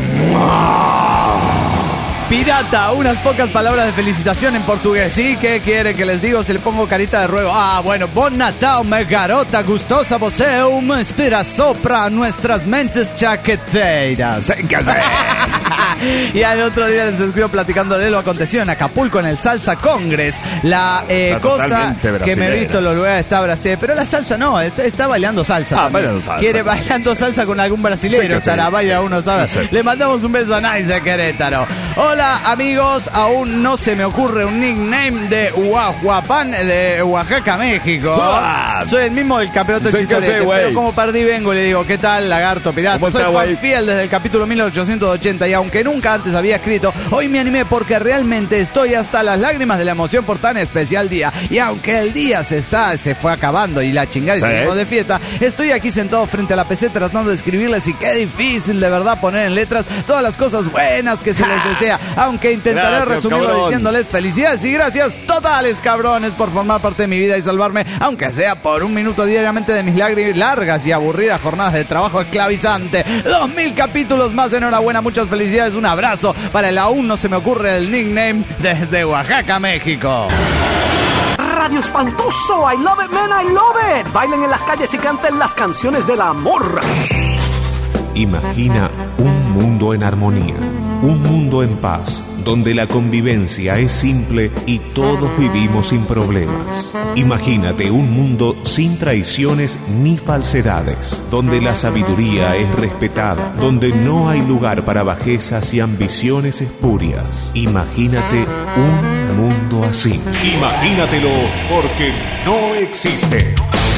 Pirata, unas pocas palabras de felicitación en portugués. ¿Sí? ¿Qué quiere que les digo? Se le pongo carita de ruego. Ah, bueno. Bon Natal, me garota gustosa. Você uma inspiração para nuestras mentes chaqueteiras. Sé que sí. Y al otro día les escribo platicándole lo acontecido en Acapulco en el Salsa Congress. La eh, Está cosa totalmente que me he brasilera. visto en los lugares está brasileña. Pero la salsa no, está, está bailando salsa. Ah, también. bailando salsa. Quiere bailando salsa con algún Sí brasilero. que sí. Estará, vaya uno, ¿sabe? Sí. Le mandamos un beso a Nice de Querétaro. Hola amigos, aún no se me ocurre un nickname de Huajuapan de Oaxaca, México. Ah. Soy el mismo del campeonato Sí de que Chicharete, sí, güey. pero como perdí vengo y le digo, ¿qué tal, lagarto pirata? ¿Cómo Soy está, fan güey? fiel desde el capítulo mil ochocientos ochenta y aún aunque nunca antes había escrito, hoy me animé porque realmente estoy hasta las lágrimas de la emoción por tan especial día. Y aunque el día se está, se fue acabando y la chingada y Sí. seguimos de fiesta, estoy aquí sentado frente a la P C tratando de escribirles y qué difícil de verdad poner en letras todas las cosas buenas que se les desea, aunque intentaré Gracias, resumirlo cabrón. diciéndoles felicidades y gracias totales, cabrones, por formar parte de mi vida y salvarme, aunque sea por un minuto diariamente de mis lágrimas largas y aburridas jornadas de trabajo esclavizante. Dos mil capítulos más, enhorabuena, muchas felicidades, un abrazo para el aún no se me ocurre el nickname desde Oaxaca, México. Radio espantoso, I love it, man, I love it. Bailen en las calles y canten las canciones del amor. Imagina un mundo en armonía, un mundo en paz, donde la convivencia es simple y todos vivimos sin problemas. Imagínate un mundo sin traiciones ni falsedades, donde la sabiduría es respetada, donde no hay lugar para bajezas y ambiciones espurias. Imagínate un mundo así. Imagínatelo porque no existe.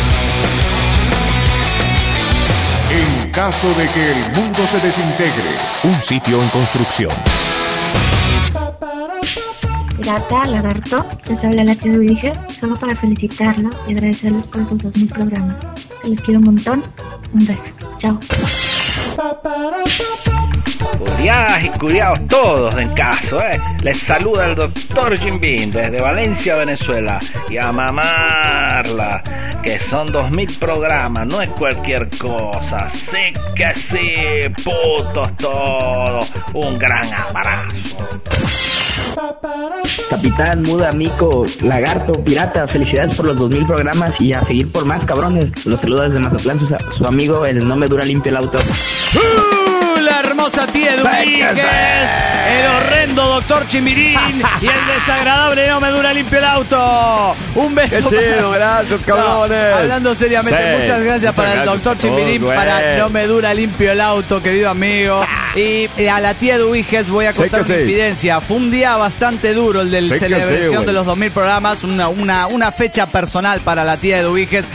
En caso de que el mundo se desintegre, un sitio en construcción. Pirata, lagarto, les habla la tía Dulce, solo para felicitarlo y agradecerles por sus dos mil programas. Les quiero un montón. Un beso. Chao. Curiadas y curiados todos en caso, ¿eh? Les saluda el doctor Jimbin desde Valencia, Venezuela. Y a mamarla, que son dos mil programas, no es cualquier cosa. Sí que sí, putos todos. Un gran abrazo. Capitán, Muda, Mico, Lagarto, Pirata, felicidades por los dos mil programas y a seguir por más, cabrones. Los saluda desde Mazatlán su, su amigo, el No Me Dura Limpio el Auto. ¡Uh! La hermosa tía Eduíguez, el horrendo doctor Chimirín y el desagradable No Me Dura Limpio el Auto. Un beso. Qué chido, para... gracias, cabrones. No, hablando seriamente, Sí, muchas gracias muchas para el gracias. doctor Chimirín, Oh, para No Me Dura Limpio el Auto, querido amigo. Y eh, a la tía Eduíguez voy a Sí contar que una sí. infidencia. Fue un día bastante duro el del Sí que celebración sí, de los dos mil programas, una, una, una fecha personal para la tía Eduíguez.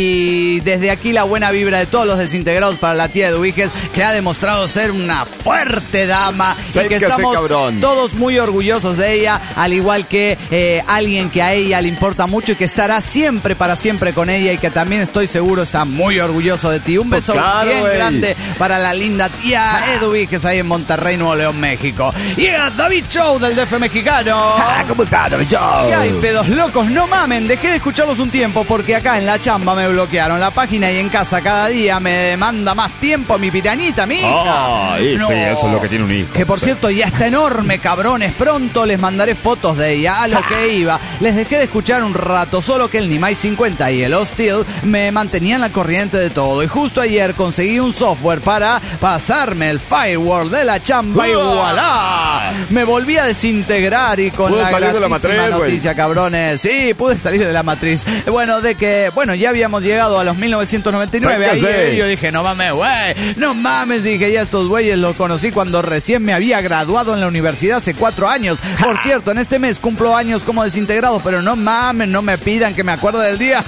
Y desde aquí la buena vibra de todos los desintegrados para la tía Eduíguez, que ha demostrado ser una fuerte dama. Sí y que, que sí, estamos cabrón. todos muy orgullosos de ella, al igual que eh, alguien que a ella le importa mucho y que estará siempre para siempre con ella y que también estoy seguro está muy orgulloso de ti. Un Pues beso claro, bien güey. grande para la linda tía Eduíguez ahí en Monterrey, Nuevo León, México. Llega David Show del D F mexicano. ¿Cómo está, David Show? ¿Qué hay, pedos locos? No mamen, dejé de escucharlos un tiempo porque acá en la chamba me bloquearon la página y en casa cada día me demanda más tiempo mi pirañita, mi hija. Ah, y No. sí, eso es lo que tiene un hijo. Que por cierto ya está enorme, cabrones. Pronto les mandaré fotos de ella. A lo que iba, les dejé de escuchar un rato, solo que el Nimai cincuenta y el Hostil me mantenían la corriente de todo. Y justo ayer conseguí un software para pasarme el firewall de la chamba y voilà. Me volví a desintegrar y con Pudo la salir de la gratísima matriz, güey. noticia, cabrones. Sí, pude salir de la matriz. Bueno, de que, bueno, ya habíamos llegado a los mil novecientos noventa y nueve. Ahí Sáquese. yo dije, no mames, güey. No mames, dije, ya estos güeyes los conocí cuando recién me había graduado en la universidad hace cuatro años. Por cierto, en este mes cumplo años como desintegrado, pero no mamen, no me pidan que me acuerde del día.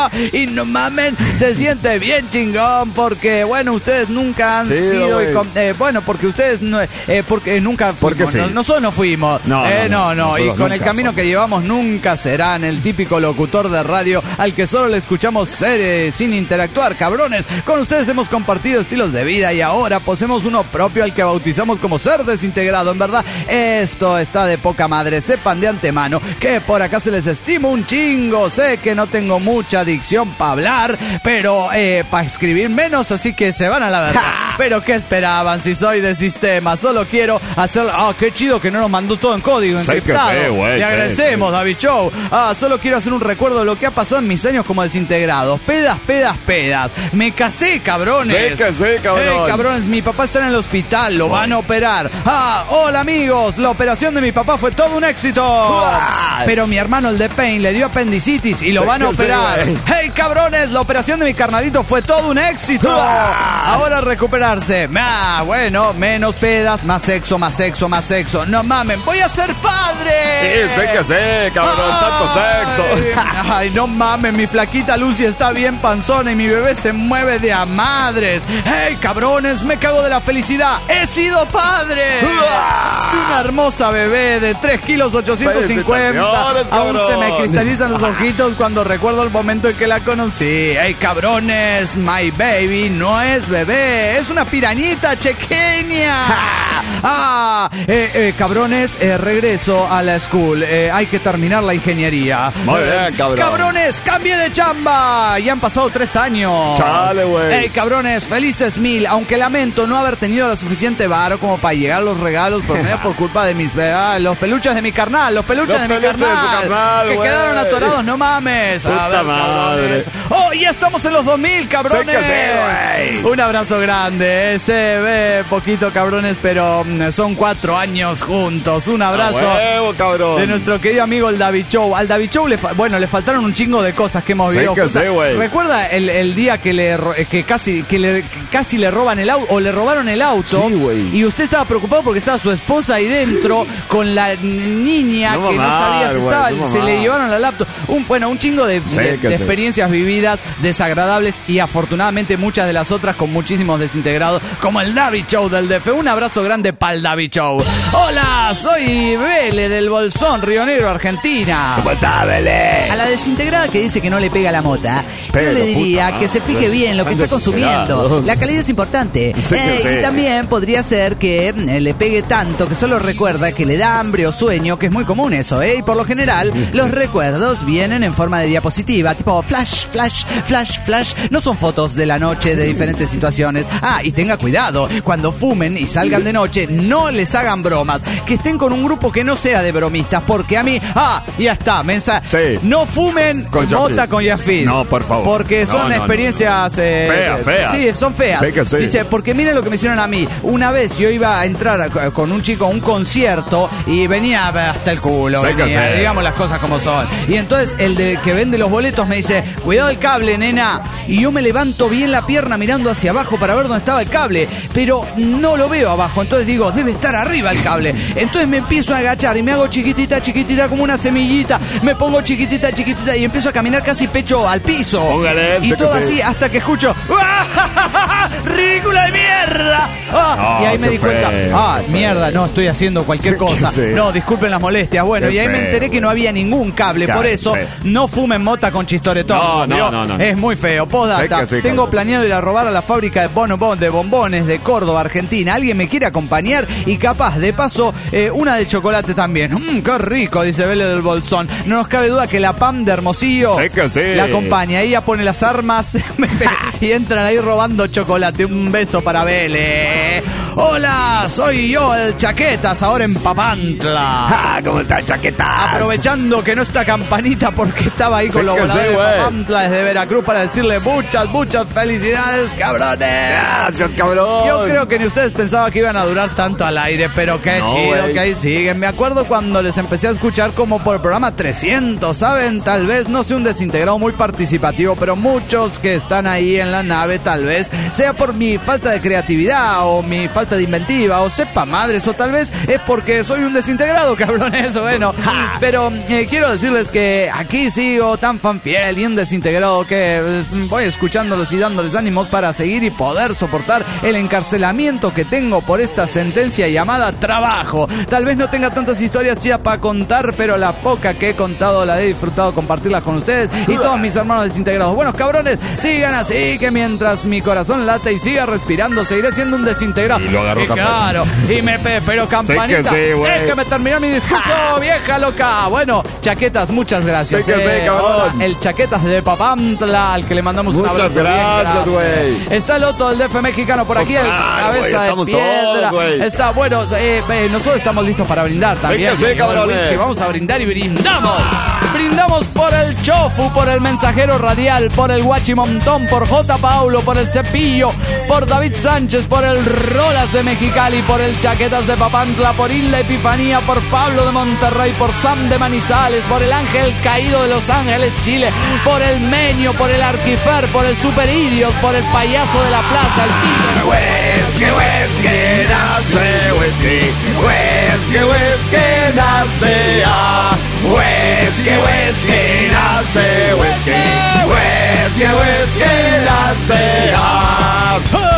Y no mamen, se siente bien chingón porque, bueno, ustedes nunca han Sí, sido, güey. y con- eh, bueno, porque ustedes no, eh, porque nunca Porque fuimos, sí. no- nosotros no fuimos. No, Eh, no, no, no, no, y nosotros con el nunca camino somos. que llevamos nunca serán el típico locutor de radio al que solo le escuchamos ser eh, sin interactuar, cabrones. Con ustedes hemos compartido estilos de vida y ahora poseemos uno propio al que bautizamos como ser desintegrado. En verdad, esto está de poca madre. Sepan de antemano que por acá se les estima un chingo. Sé que no tengo mucha dicción para hablar, pero eh, para escribir menos, así que se van a la verdad. Pero ¿qué esperaban si soy de sistema? Solo quiero hacer... Ah, qué chido que no nos mandó todo en código Sí que encriptado. sí, güey, Le sí, agradecemos, sí. David Show. Ah, solo quiero hacer un recuerdo de lo que ha pasado en mis años como desintegrados. Pedas, pedas, pedas. Me casé, cabrones. Sí que sí, cabrón. Eh, cabrones, mi papá está en el hospital, lo van a operar. Ah, hola amigos, la operación de mi papá fue todo un éxito. Uah. Pero mi hermano, el de Pain, le dio apendicitis y lo Sí van a que sí, operar. güey. Hey, cabrones, la operación de mi carnalito fue todo un éxito. Uah. Ahora recuperarse. Ah, bueno, menos pedas, más sexo, más sexo, más sexo. No mamen, voy a ser padre. Sí, sí que sí, cabrón, tanto sexo. Ay, no mames, mi flaquita Lucy está bien panzona y mi bebé se mueve de a madres. ¡Hey, cabrones! Me cago de la felicidad. ¡He sido padre! Una hermosa bebé de tres kilos ochocientos cincuenta. Aún se me cristalizan los ojitos cuando recuerdo el momento en que la conocí. ¡Ey, cabrones! My baby no es bebé, es una pirañita chequeña. ¡Ah! Eh, eh, cabrones, eh, regreso a la school. Eh, hay que terminar la ingeniería. Muy bien, cabrón. Cabrones, cambie de chamba. Ya han pasado tres años. Chale, güey. Ey, cabrones, felices mil. Aunque lamento no haber tenido lo suficiente varo como para llegar a los regalos por medio por culpa de mis... Ah, los peluches de mi carnal, los peluches, Los de, mi peluches de carnal, su carnal, que güey. quedaron atorados, no mames. Puta A ver, madre. cabrones. ¡Oh, ya estamos en los dos mil, cabrones! Sí que sí, güey. Un abrazo grande. eh. Se ve poquito, cabrones, pero mm, son cuatro años juntos. Un abrazo A huevo, cabrón. de nuestro querido amigo el David Show. Al David Show, le fa- bueno, le faltaron un chingo de cosas que hemos Sí vivido que juntas. sí, güey. ¿Recuerda el, el día que le ro- que casi que le que casi le roban el auto o le robaron el auto? Sí, güey. Y usted estaba preocupado porque estaba su esposa ahí dentro con la niña No que no mamar, sabía si güey, estaba, no se mamar. le llevaron la laptop. Un bueno, un chingo de, Sí, de- que de sí. experiencias vividas desagradables y afortunadamente muchas de las otras con muchísimos desintegrados, como el David Show del D F. Un abrazo grande para el David Show. Hola, soy Vele del Bolsón, Río Negro, Argentina. ¿Cómo está, Belé? A la desintegrada que dice que no le pega la mota, Pero, yo le diría puta que se fije madre, bien lo que están está consumiendo. desesperados. La calidad es importante. Sí que Eh, sí. Y también podría ser que eh, le pegue tanto que solo recuerda que le da hambre o sueño, que es muy común eso, ¿eh? Y por lo general, los recuerdos vienen en forma de diapositiva, tipo flash, flash, flash, flash. No son fotos de la noche de diferentes situaciones. Ah, y tenga cuidado, cuando fumen y salgan de noche, no les hagan bromas. Que estén con un grupo que no sea de bromistas, porque a mí, ah, ya está, mensaje. Sí. No fumen Con mota Yafid. con Yafid. No, por favor. Porque No, son no, no, experiencias... eh, Feas, feas. Sí, son feas. Sí que sí. Dice, porque miren lo que me hicieron a mí. Una vez yo iba a entrar a- con un chico a un concierto y venía hasta el culo. Sí que venía, sí. digamos las cosas como son. Y entonces el de que vende los boletos me dice, cuidado el cable, nena. Y yo me levanto bien la pierna mirando hacia abajo para ver dónde estaba el cable, pero no lo veo abajo. Entonces digo, debe estar arriba el cable. Entonces me empiezo a agachar y me hago chiquitita, chiquitita como una semillita. Me pongo chiquitita, chiquitita y empiezo a caminar casi pecho al piso. Póngale, y sé todo que sí. así hasta que escucho ¡ridícula de mierda! Ah, No, y ahí me qué di cuenta, feo, ah, qué mierda, no, estoy haciendo cualquier Sí, cosa. sí. No, disculpen las molestias. Bueno, Qué y ahí me feo, enteré que no había ningún cable. Claro, Por eso, sí. no fumen mota con chistoretón. No, no, ¿vio? no, no. Es muy feo. Postdata, Sí que sí, tengo cabrón. planeado ir a robar a la fábrica de, bonobon, de bombones de Córdoba, Argentina. ¿Alguien me quiere acompañar? Y capaz, de paso, eh, una de chocolate también. Mmm, qué rico, dice Vélez del Bolsón. No nos cabe duda que la Pam de Hermosillo Sí que sí. la acompaña. Ella pone las armas y entran ahí robando chocolate. Un beso para Vélez. Hola, soy yo, el Chaquetas, ahora en Papantla. Ah, ¿cómo está, Chaquetas? Aprovechando que no está Campanita porque estaba ahí con Sí los que sí, voladores de güey. Papantla desde Veracruz para decirle muchas, muchas felicidades, cabrones. Gracias, cabrón. Yo creo que ni ustedes pensaban que iban a durar tanto al aire, pero qué No, chido güey. que ahí siguen. Me acuerdo cuando les empecé a escuchar como por el programa trescientos, ¿saben? Tal vez no sea un desintegrado muy participativo, pero muchos que están ahí en la nave, tal vez sea por mi falta de creatividad o mi falta de inventiva o sepa madres, o tal vez es porque soy un desintegrado, cabrones, bueno. Pero eh, quiero decirles que aquí sigo tan fanfiel y un desintegrado que eh, voy escuchándolos y dándoles ánimos para seguir y poder soportar el encarcelamiento que tengo por esta sentencia llamada trabajo. Tal vez no tenga tantas historias chidas para contar, pero la poca que he contado la he disfrutado compartirlas con ustedes y todos mis hermanos desintegrados. Buenos cabrones, sigan así, que mientras mi corazón late y siga respirando, seguiré siendo un desintegrado. Y lo agarró Y Campanita. claro, y me pe- pero Campanita, sí, güey. déjame terminar mi discurso, vieja loca. Bueno, Chaquetas, muchas gracias. Sí que sí, cabrón. hola, el Chaquetas de Papantla, al que le mandamos un Muchas abrazo. bien gracias, grande. güey. Está el otro del D F mexicano por aquí, Pues el claro, cabeza güey, de estamos piedra. todos, güey. Está bueno, eh, eh, nosotros estamos listos para brindar también. que sí, Llegó el cabrones. whisky, vamos a brindar y brindamos. Brindamos por el Chofu, por el Mensajero Radial, por el Guachimontón, por J. Paulo, por el Cepillo, por David Sánchez, por el Rolas de Mexicali, por el Chaquetas de Papantla, por Isla Epifanía, por Pablo de Monterrey, por Sam de Manizales, por el Ángel Caído de Los Ángeles, Chile, por el Meño, por el Arquifer, por el Super Idiot, por el Payaso de la Plaza, el Peter. Whisky, whisky, nace whisky. Whisky, whisky, nace ah. Whisky, whisky, nace whisky. Whisky, whisky, nace ah.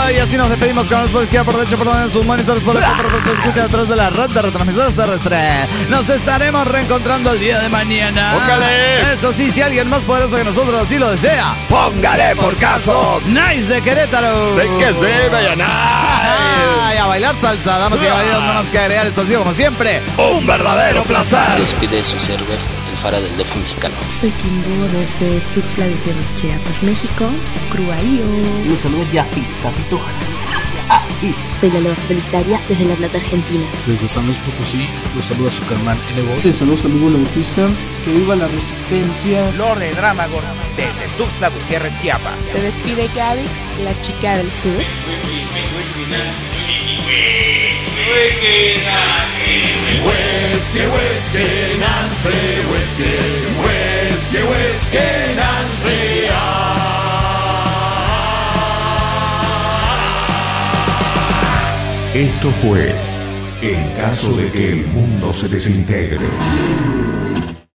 Y así nos despedimos con los por izquierda, por derecha, por donde en sus monitores, por la por se escucha a través de la red de retransmisores terrestres. Nos estaremos reencontrando el día de mañana. ¡Póngale! Eso sí, si alguien más poderoso que nosotros así lo desea, ¡póngale por caso! Nice de Querétaro. Sé que sí, vaya nice. Y a bailar salsa, damas y caballeros, no más que agregar esto ha sido como siempre un verdadero placer. Se despide su server, el Fara del D F mexicano. Soy Kimbo desde Tuxtla Gutiérrez, Chiapas, México. Cruaío. Los saludos Yafi, Capito. Soy la Loba Solitaria desde La Plata, Argentina. Desde San Luis Potosí, los saluda su carnal N-Bo. Te saludos amigo Bautista, que viva la resistencia. Lore Dramagor desde Tuxtla Gutiérrez, Chiapas. Se despide Gavix, la chica del sur. Huesque, huesque, Nancy, huesque, huesque, huesque, Nancy. Esto fue En caso de que el mundo se desintegre.